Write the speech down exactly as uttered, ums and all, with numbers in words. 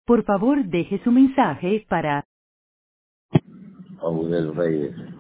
Por favor, deje su mensaje para Audel Reyes.